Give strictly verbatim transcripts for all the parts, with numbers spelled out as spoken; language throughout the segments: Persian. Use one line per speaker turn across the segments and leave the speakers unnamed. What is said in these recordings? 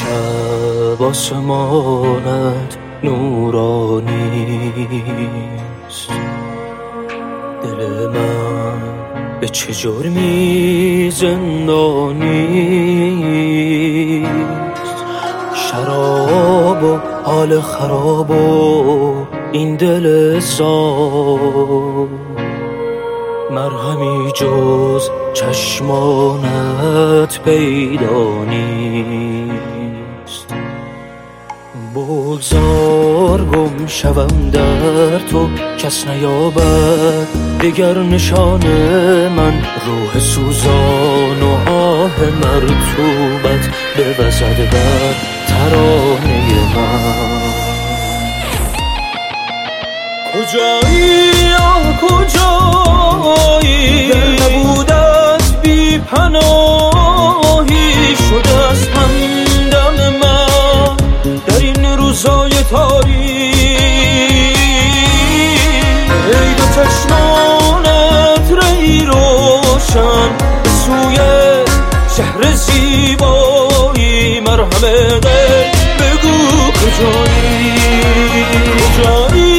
امشب آسمانت نورانیست، دل من به چه جرمی زندانیست. شراب و حال خراب و این دل زار، مرهمی جز چشمانت پیدا نیست. بگذار گم شوم در تو، کس نیابد دگر نشان من. روح سوزان و آه مرطوبت بوزد بر ترانه من. کجایی آه کجایی، در نبودت بی پناهی شده است همدم من در این روزای تاریک. ای دو چشمانت ری روشن به سوی شهر زیبایی، مرهم دل بگو کجایی. کجایی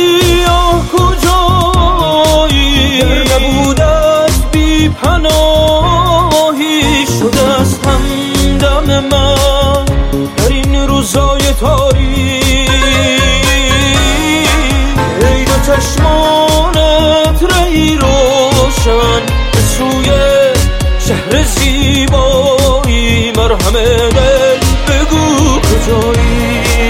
پناهی شده است همدم من در این روزای تاریک. ای دو چشمانت ری روشن به سوی شهر زیبایی، مرهم دل بگو کجایی.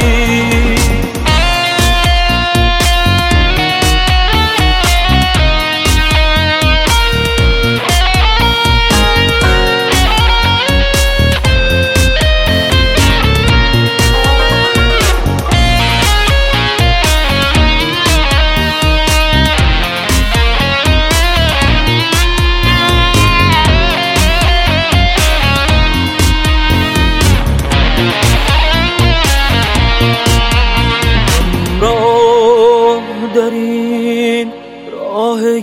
در این راه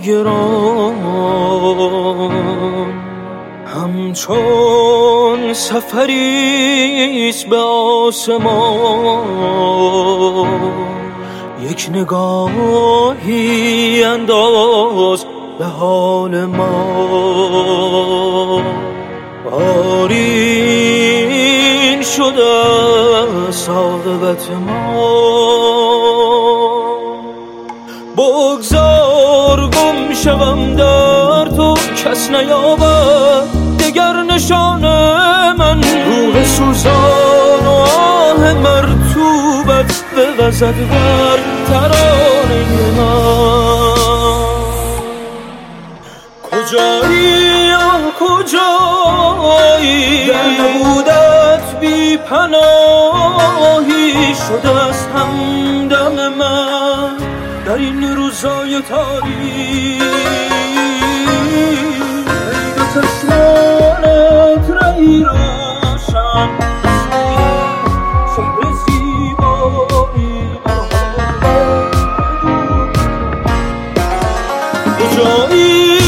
گران همچون سفریست به آسمان. یک نگاهی انداز به حال ما، آرین شده عاقبت ما. بگذار گم شوم در تو، کس نیابد دگر نشان من. روح سوزان و آه مرطوبت بوزد بر ترانه من. کجایی آه کجایی، در نبودت بی پناهی شده است همدم من در این روزای تاریک. ای دو چشمانت ری روشن شهر زیبایی، کجایی